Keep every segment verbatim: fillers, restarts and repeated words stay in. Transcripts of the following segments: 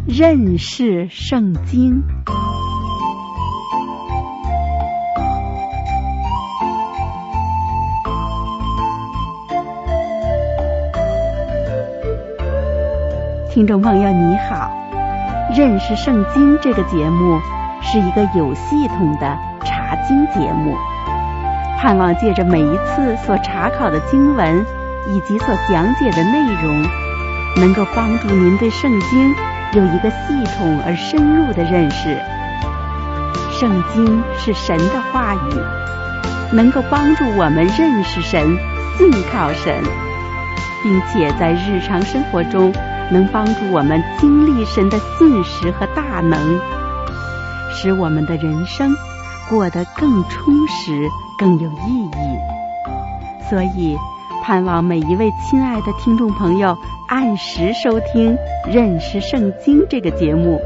认识圣经。听众朋友你好，认识圣经这个节目是一个有系统的查经节目，盼望借着每一次所查考的经文以及所讲解的内容，能够帮助您对圣经有一个系统而深入的认识。圣经是神的话语，能够帮助我们认识神、信靠神，并且在日常生活中能帮助我们经历神的信实和大能，使我们的人生过得更充实、更有意义。所以盼望每一位亲爱的听众朋友按时收听《认识圣经》这个节目。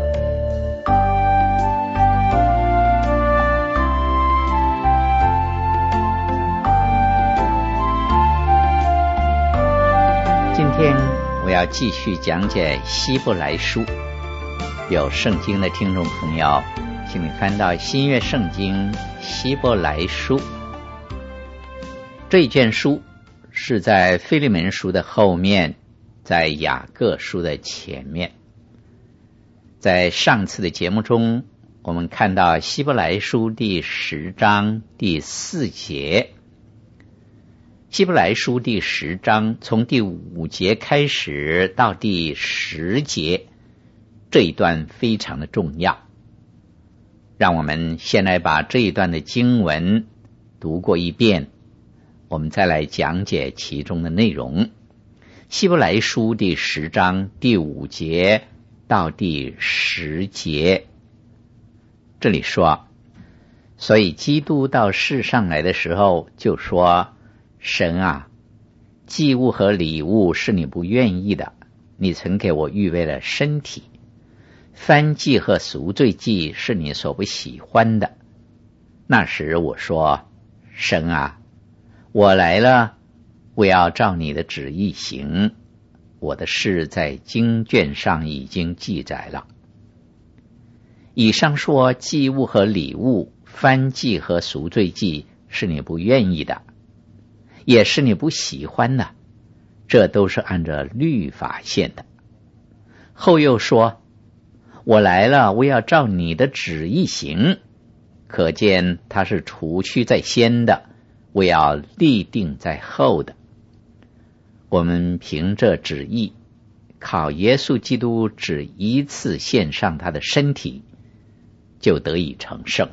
今天我要继续讲解希伯来书。有圣经的听众朋友，请你翻到新约圣经希伯来书。这一卷书是在腓利门书的后面，在雅各书的前面。在上次的节目中，我们看到希伯来书第十章第四节。希伯来书第十章从第五节开始到第十节，这一段非常的重要。让我们先来把这一段的经文读过一遍，我们再来讲解其中的内容。希伯来书第十章第五节到第十节，这里说，所以基督到世上来的时候就说，神啊，祭物和礼物是你不愿意的，你曾给我预备了身体；燔祭和赎罪祭是你所不喜欢的。那时我说，神啊，我来了，我要照你的旨意行，我的事在经卷上已经记载了。以上说祭物和礼物、燔祭和赎罪祭是你不愿意的，也是你不喜欢的，这都是按照律法献的。后又说，我来了，我要照你的旨意行，可见他是除去在先的，我要立定在后的。我们凭这旨意，靠耶稣基督只一次献上他的身体，就得以成圣。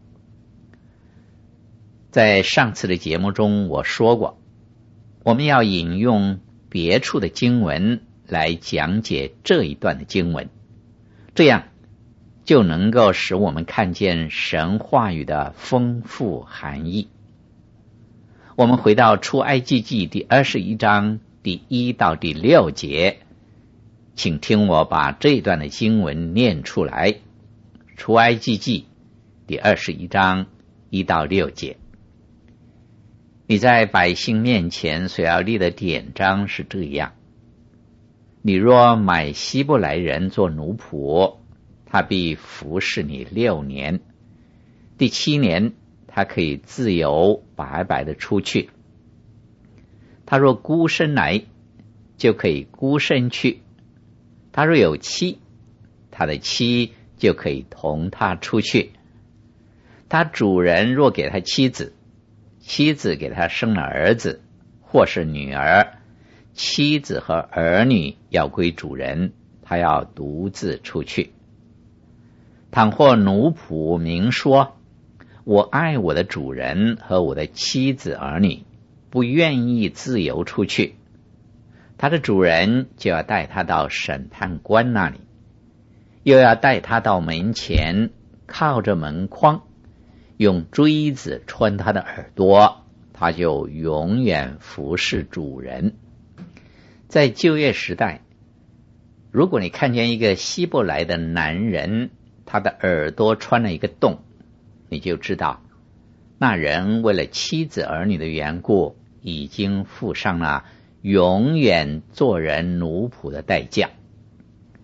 在上次的节目中我说过，我们要引用别处的经文来讲解这一段的经文，这样就能够使我们看见神话语的丰富含义。我们回到出埃及记第二十一章第一到第六节，请听我把这一段的经文念出来。出埃及记第二十一章一到六节。你在百姓面前所要立的典章是这样：你若买希伯来人做奴仆，他必服侍你六年，第七年他可以自由白白的出去。他若孤身来，就可以孤身去；他若有妻，他的妻就可以同他出去。他主人若给他妻子，妻子给他生了儿子或是女儿，妻子和儿女要归主人，他要独自出去。倘或奴仆明说，我爱我的主人和我的妻子儿女，不愿意自由出去，他的主人就要带他到审判官那里，又要带他到门前，靠着门框，用锥子穿他的耳朵，他就永远服侍主人。在旧约时代，如果你看见一个希伯来的男人，他的耳朵穿了一个洞，你就知道那人为了妻子儿女的缘故，已经付上了永远做人奴仆的代价。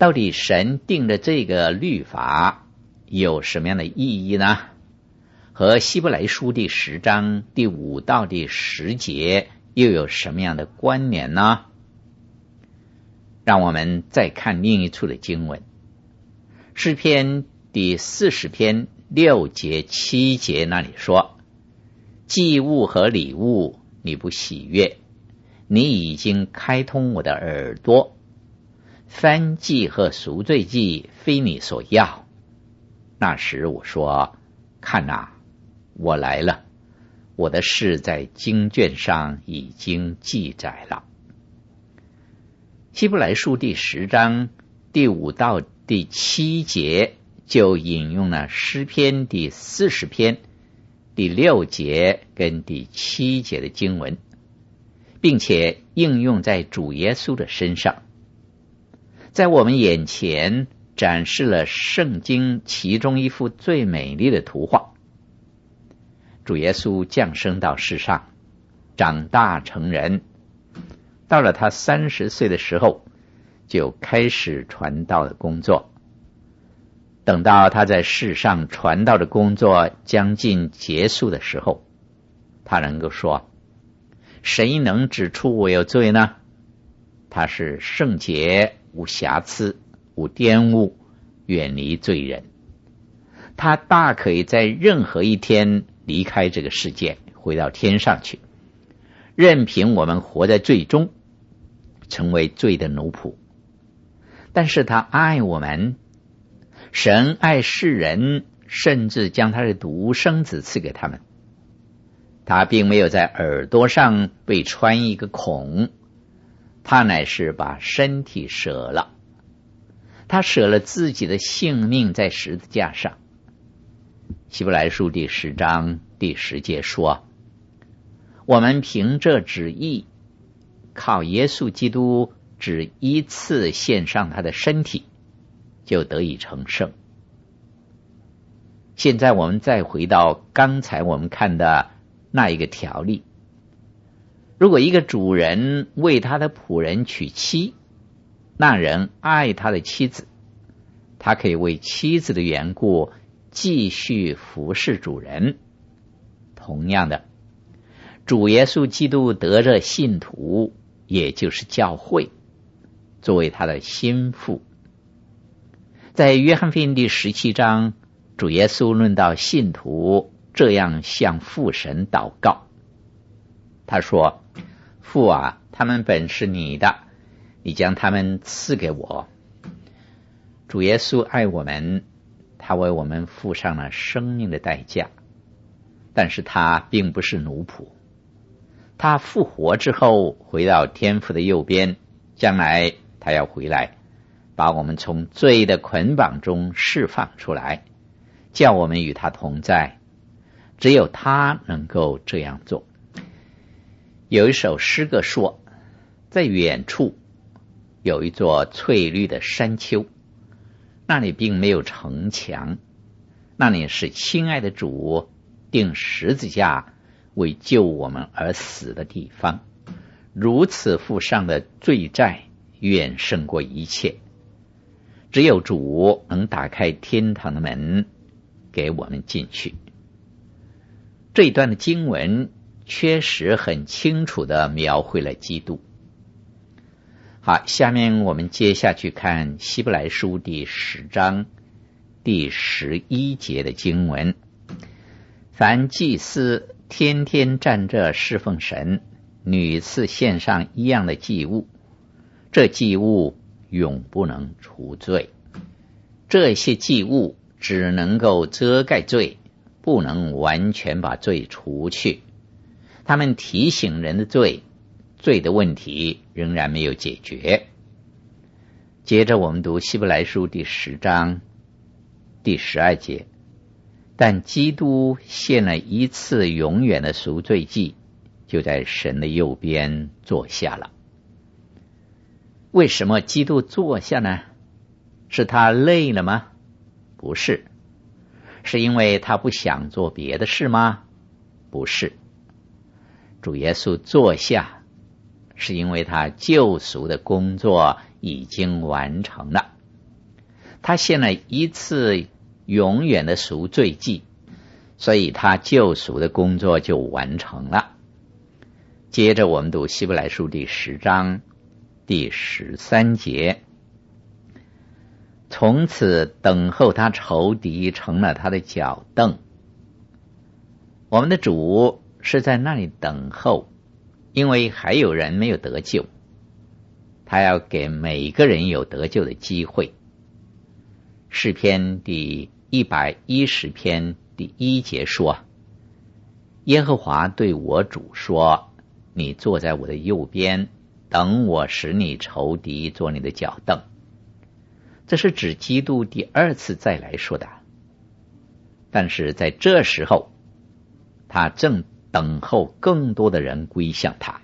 到底神定的这个律法有什么样的意义呢？和希伯来书第十章第五到第十节又有什么样的关联呢？让我们再看另一处的经文，诗篇第四十篇六节七节那里说，祭物和礼物你不喜悦，你已经开通我的耳朵，燔祭和赎罪祭非你所要。那时我说，看哪，我来了，我的事在经卷上已经记载了。希伯来书第十章第五到第七节就引用了诗篇第四十篇第六节跟第七节的经文，并且应用在主耶稣的身上，在我们眼前展示了圣经其中一幅最美丽的图画。主耶稣降生到世上，长大成人，到了他三十岁的时候，就开始传道的工作。等到他在世上传道的工作将近结束的时候，他能够说，谁能指出我有罪呢？他是圣洁，无瑕疵，无玷污，远离罪人。他大可以在任何一天离开这个世界，回到天上去，任凭我们活在罪中，成为罪的奴仆。但是他爱我们，神爱世人，甚至将他的独生子赐给他们。他并没有在耳朵上被穿一个孔，他乃是把身体舍了，他舍了自己的性命在十字架上。希伯来书第十章第十节说，我们凭这旨意，靠耶稣基督只一次献上他的身体，就得以成圣。现在我们再回到刚才我们看的那一个条例，如果一个主人为他的仆人娶妻，那人爱他的妻子，他可以为妻子的缘故继续服侍主人。同样的，主耶稣基督得着信徒，也就是教会，作为他的心腹。在约翰福音第十七章，主耶稣论到信徒这样向父神祷告，他说，父啊，他们本是你的，你将他们赐给我。主耶稣爱我们，他为我们付上了生命的代价，但是他并不是奴仆。他复活之后回到天父的右边，将来他要回来，把我们从罪的捆绑中释放出来，叫我们与他同在。只有他能够这样做。有一首诗歌说，在远处有一座翠绿的山丘，那里并没有城墙，那里是亲爱的主钉十字架为救我们而死的地方。如此付上的罪债远胜过一切，只有主能打开天堂的门给我们进去。这一段的经文确实很清楚地描绘了基督。好，下面我们接下去看希伯来书第十章第十一节的经文。凡祭司天天站着侍奉神，屡次献上一样的祭物，这祭物永不能除罪。这些祭物只能够遮盖罪，不能完全把罪除去。他们提醒人的罪，罪的问题仍然没有解决。接着我们读希伯来书第十章第十二节，但基督献了一次永远的赎罪祭，就在神的右边坐下了。为什么基督坐下呢？是他累了吗？不是。是因为他不想做别的事吗？不是。主耶稣坐下，是因为他救赎的工作已经完成了。 他献了一次永远的赎罪祭，所以他救赎的工作就完成了。接着我们读希伯来书第十章第十三节，从此等候他仇敌成了他的脚凳。我们的主是在那里等候，因为还有人没有得救，他要给每个人有得救的机会。诗篇第一百一十篇第一节说，耶和华对我主说，你坐在我的右边，等我使你仇敌做你的脚凳。这是指基督第二次再来说的，但是在这时候他正等候更多的人归向他。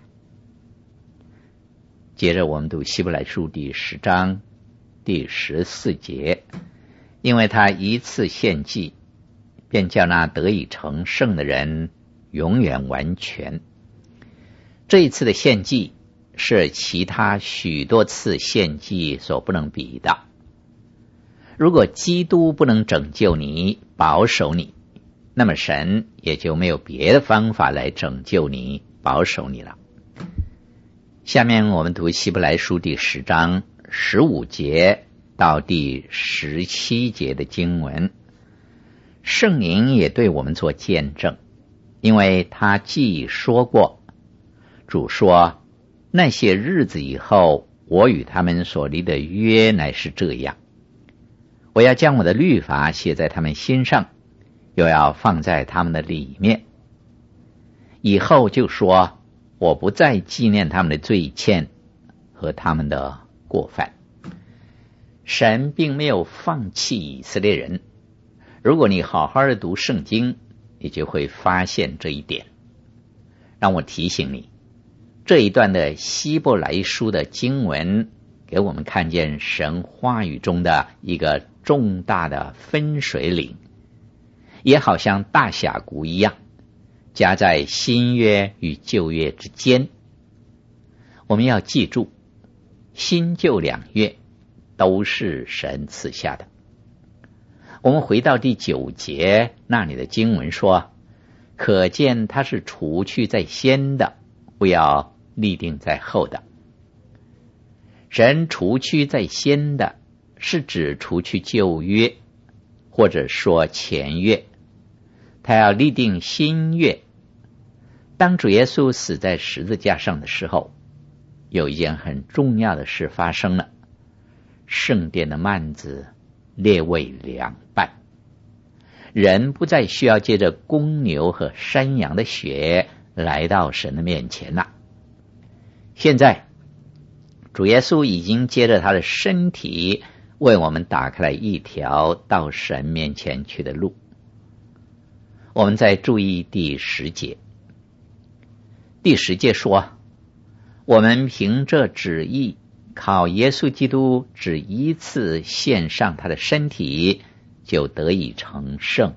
接着我们读希伯来书第十章第十四节，因为他一次献祭，便叫那得以成圣的人永远完全。这一次的献祭是其他许多次献祭所不能比的。如果基督不能拯救你、保守你，那么神也就没有别的方法来拯救你、保守你了。下面我们读希伯来书第十章十五节到第十七节的经文。圣灵也对我们做见证，因为他既说过，主说，那些日子以后，我与他们所立的约乃是这样，我要将我的律法写在他们心上，又要放在他们的里面。以后就说，我不再纪念他们的罪愆和他们的过犯。神并没有放弃以色列人，如果你好好的读圣经，你就会发现这一点。让我提醒你，这一段的希伯来书的经文给我们看见神话语中的一个重大的分水岭，也好像大峡谷一样，夹在新约与旧约之间。我们要记住，新旧两约都是神赐下的。我们回到第九节那里的经文说，可见他是除去在先的，不要立定在后的。神除去在先的是指除去旧约，或者说前约，他要立定新约。当主耶稣死在十字架上的时候，有一件很重要的事发生了，圣殿的幔子裂为两半，人不再需要借着公牛和山羊的血来到神的面前了。现在主耶稣已经借着他的身体为我们打开了一条到神面前去的路。我们再注意第十节，第十节说，我们凭着旨意靠耶稣基督只一次献上他的身体，就得以成圣。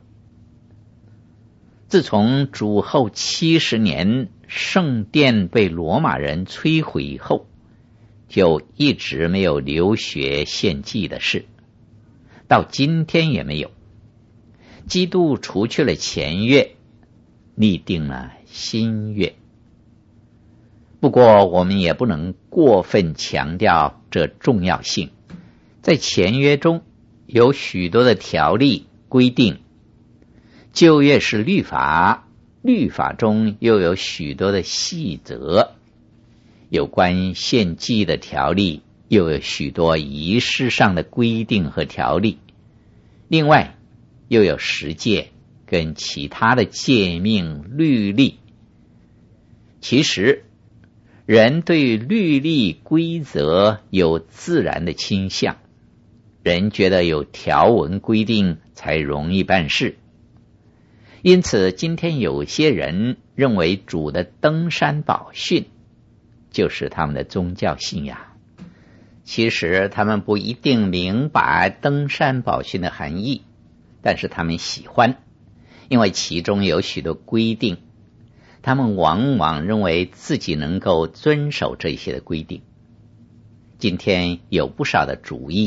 自从主后七十年圣殿被罗马人摧毁以后，就一直没有流血献祭的事，到今天也没有。基督除去了前约，立定了新约。不过我们也不能过分强调这重要性。在前约中有许多的条例规定，旧约是律法，律法中又有许多的细则，有关献祭的条例，又有许多仪式上的规定和条例，另外又有十诫跟其他的诫命律例。其实人对律例规则有自然的倾向，人觉得有条文规定才容易办事。因此今天有些人认为主的登山宝训就是他们的宗教信仰，其实他们不一定明白登山宝训的含义，但是他们喜欢，因为其中有许多规定，他们往往认为自己能够遵守这些的规定。今天有不少的主义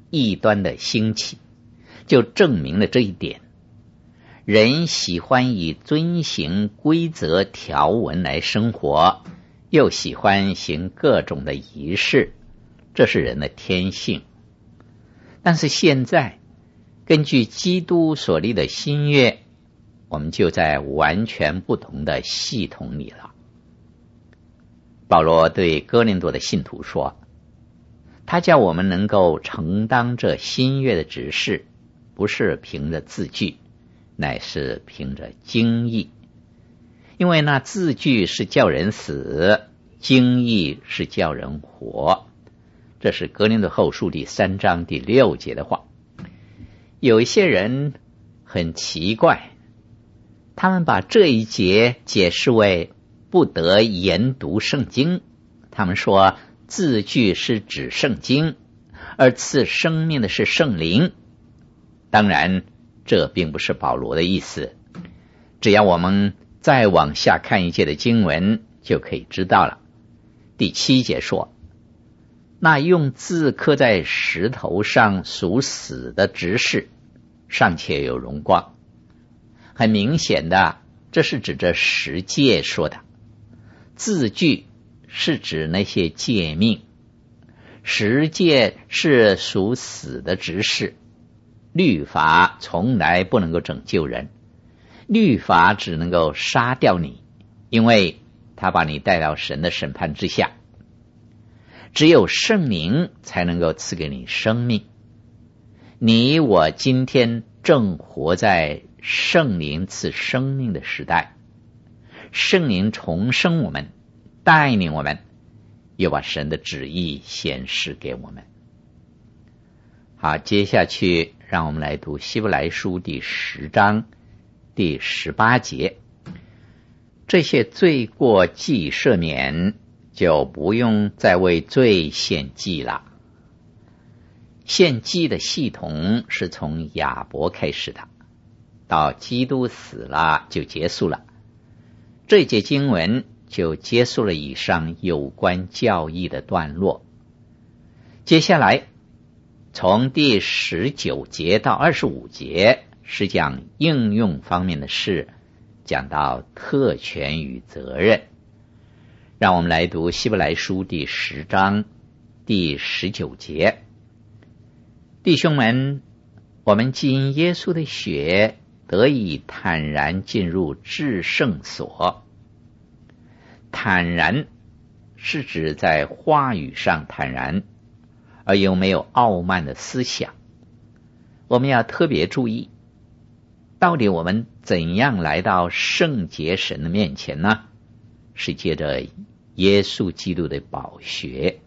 异端的兴起，就证明了这一点。人喜欢以遵行规则条文来生活，又喜欢行各种的仪式，这是人的天性。但是现在根据基督所立的新约，我们就在完全不同的系统里了。保罗对哥林多的信徒说，他叫我们能够承当这新约的指示，不是凭着字句，乃是凭着经义。因为那字句是叫人死，经义是叫人活。这是哥林多后书第三章第六节的话。有一些人很奇怪，他们把这一节解释为不得研读圣经。他们说字句是指圣经，而赐生命的是圣灵。当然这并不是保罗的意思，只要我们再往下看一节的经文就可以知道了。第七节说，那用字刻在石头上属死的执事尚且有荣光。很明显的，这是指着十诫说的。字句是指那些诫命，十诫是属死的执事。律法从来不能够拯救人，律法只能够杀掉你，因为它把你带到神的审判之下。只有圣灵才能够赐给你生命。你我今天正活在圣灵赐生命的时代，圣灵重生我们，带领我们，又把神的旨意显示给我们。好，接下去让我们来读希伯来书第十章第十八节。这些罪过既赦免，就不用再为罪献祭了。献祭的系统是从亚伯开始的，到基督死了就结束了。这节经文就结束了以上有关教义的段落。接下来从第十九节到二十五节是讲应用方面的事，讲到特权与责任。让我们来读希伯来书第十章第十九节。弟兄们，我们既因耶稣的血得以坦然进入至圣所。坦然是指在话语上坦然，而又没有傲慢的思想。我们要特别注意，到底我们怎样来到圣洁神的面前呢？是借着耶稣基督的宝血。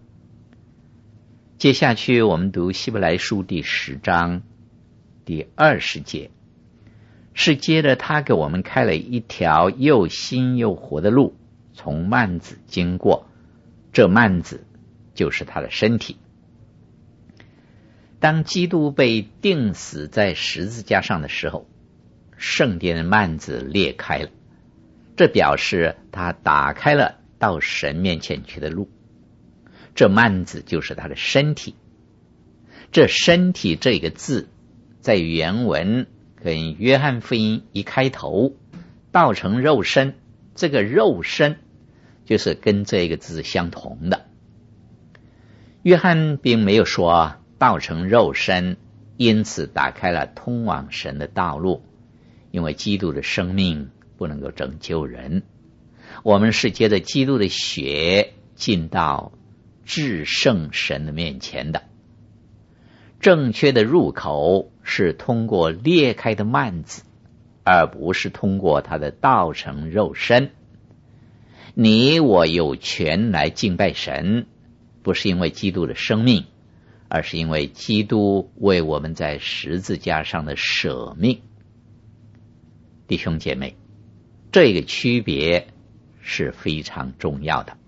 接下去我们读希伯来书第十章第二十节，是接着他给我们开了一条又新又活的路，从幔子经过，这幔子就是他的身体。当基督被钉死在十字架上的时候，圣殿的幔子裂开了，这表示他打开了到神面前去的路。这幔子就是他的身体。这身体这个字在原文跟约翰福音一开头道成肉身，这个肉身就是跟这个字相同的。约翰并没有说道成肉身，因此打开了通往神的道路，因为基督的生命不能够拯救人，我们是借着基督的血进到至圣神的面前的。正确的入口是通过裂开的幔子，而不是通过他的道成肉身。你我有权来敬拜神，不是因为基督的生命，而是因为基督为我们在十字架上的舍命。弟兄姐妹，这个区别是非常重要的。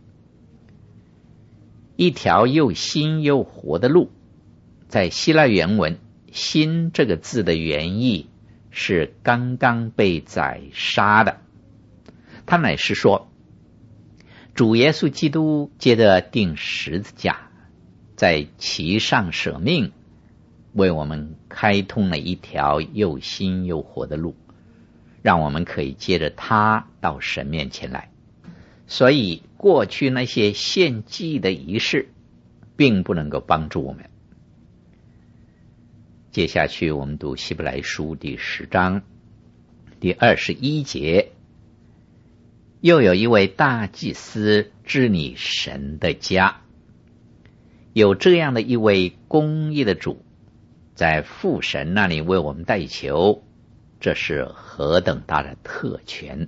一条又新又活的路，在希腊原文新这个字的原意是刚刚被宰杀的。他乃是说，主耶稣基督接着钉十字架，在其上舍命， 为我们开通了一条又新又活的路，让我们可以接着他到神面前来。所以过去那些献祭的仪式并不能够帮助我们。接下去我们读希伯来书第十章第二十一节，又有一位大祭司治理神的家，有这样的一位公义的主，在父神那里为我们代求，这是何等大的特权。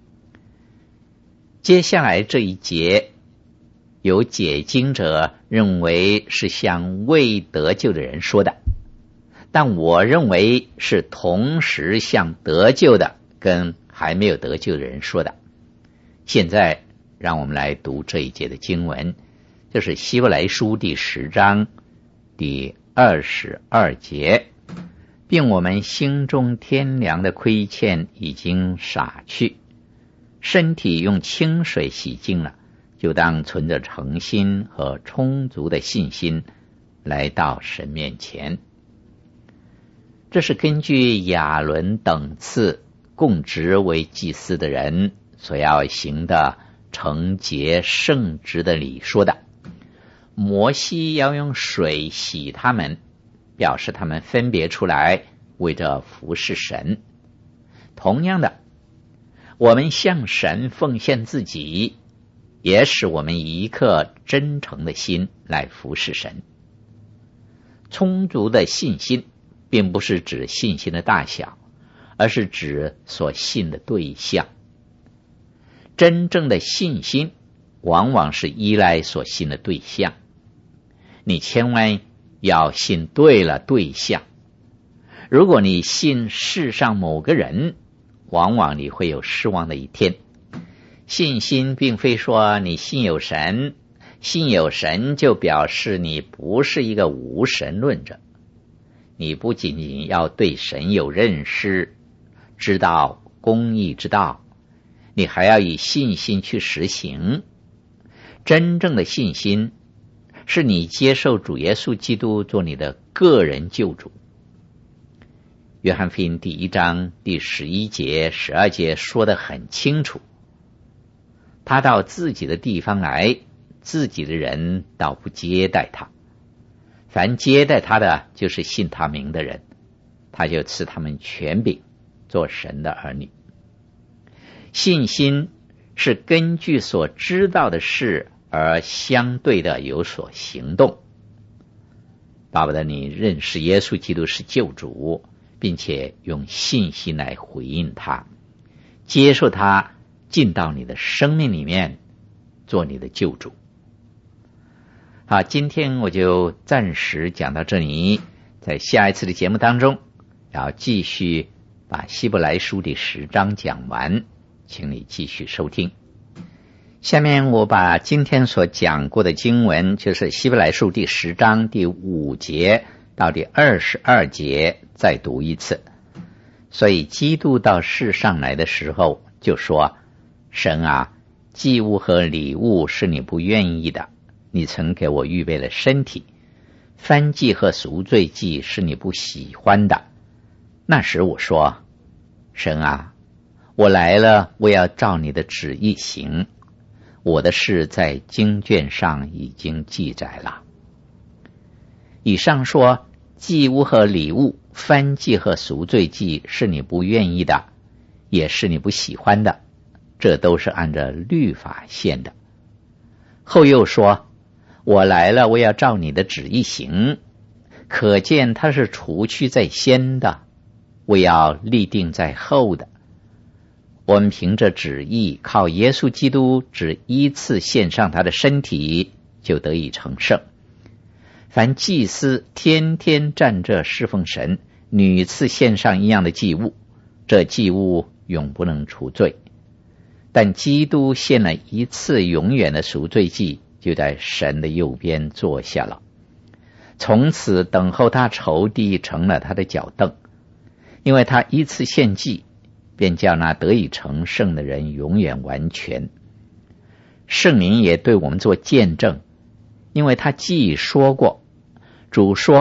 接下来这一节，有解经者认为是向未得救的人说的，但我认为是同时向得救的跟还没有得救的人说的。现在让我们来读这一节的经文，这是希伯来书第十章第二十二节，并我们心中天良的亏欠已经洒去，身体用清水洗净了，就当存着诚心和充足的信心来到神面前。这是根据亚伦等次供职为祭司的人所要行的惩戒圣职的礼说的。摩西要用水洗他们，表示他们分别出来为着服侍神。同样的，我们向神奉献自己，也使我们以一颗真诚的心来服侍神。充足的信心并不是指信心的大小，而是指所信的对象。真正的信心往往是依赖所信的对象，你千万要信对了对象。如果你信世上某个人，往往你会有失望的一天。信心并非说你信有神，信有神就表示你不是一个无神论者。你不仅仅要对神有认识，知道公义之道，你还要以信心去实行。真正的信心是你接受主耶稣基督做你的个人救主。约翰福音第一章第十一节、十二节说得很清楚，他到自己的地方来，自己的人倒不接待他，凡接待他的就是信他名的人，他就赐他们权柄做神的儿女。信心是根据所知道的事而相对的有所行动。巴不得你认识耶稣基督是救主，并且用信心来回应他，接受他进到你的生命里面，做你的救主。好，今天我就暂时讲到这里，在下一次的节目当中要继续把希伯来书第十章讲完，请你继续收听。下面我把今天所讲过的经文，就是希伯来书第十章第五节到第二十二节再读一次。所以基督到世上来的时候就说，神啊，祭物和礼物是你不愿意的，你曾给我预备了身体，燔祭和赎罪祭是你不喜欢的。那时我说，神啊，我来了，我要照你的旨意行，我的事在经卷上已经记载了。以上说，祭物和礼物，燔祭和赎罪祭是你不愿意的，也是你不喜欢的，这都是按照律法献的。后又说，我来了，我要照你的旨意行，可见他是除去在先的，我要立定在后的。我们凭着旨意，靠耶稣基督只依次献上他的身体，就得以成圣。凡祭司天天站着侍奉神，屡次献上一样的祭物，这祭物永不能除罪。但基督献了一次永远的赎罪祭，就在神的右边坐下了，从此等候他仇敌成了他的脚凳。因为他一次献祭，便叫那得以成圣的人永远完全。圣灵也对我们做见证，因为他既说过，主说，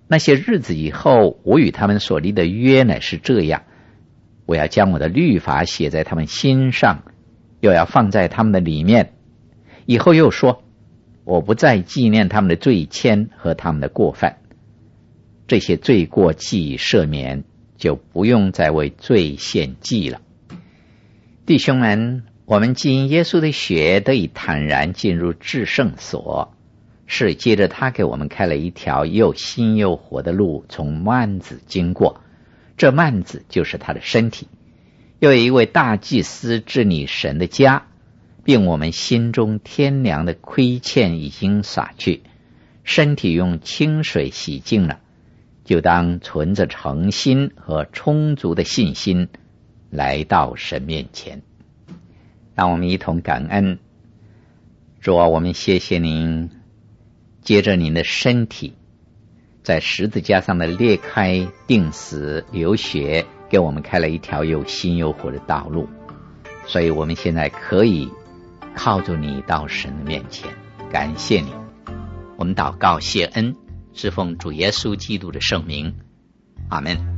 那些日子以后，我与他们所立的约乃是这样：我要将我的律法写在他们心上，又要放在他们的里面。以后又说，我不再纪念他们的罪愆和他们的过犯。这些罪过既赦免，就不用再为罪献祭了。弟兄们，我们既因耶稣的血得以坦然进入至圣所，是接着他给我们开了一条又新又活的路，从幔子经过。这幔子就是他的身体。又有一位大祭司治理神的家，并我们心中天良的亏欠已经洒去，身体用清水洗净了，就当存着诚心和充足的信心来到神面前。让我们一同感恩。主啊，我们谢谢您，接着您的身体在十字架上的裂开、钉死、流血，给我们开了一条又新又活的道路，所以我们现在可以靠着你到神的面前。感谢你。我们祷告谢恩，是奉主耶稣基督的圣名，阿们。